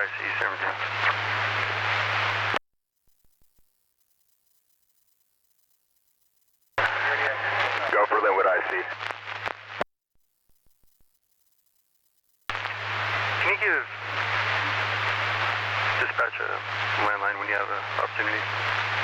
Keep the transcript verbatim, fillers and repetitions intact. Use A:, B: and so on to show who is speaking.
A: C seventeen.
B: Go for Linwood I C.
A: Can you give dispatch a landline when you have an opportunity?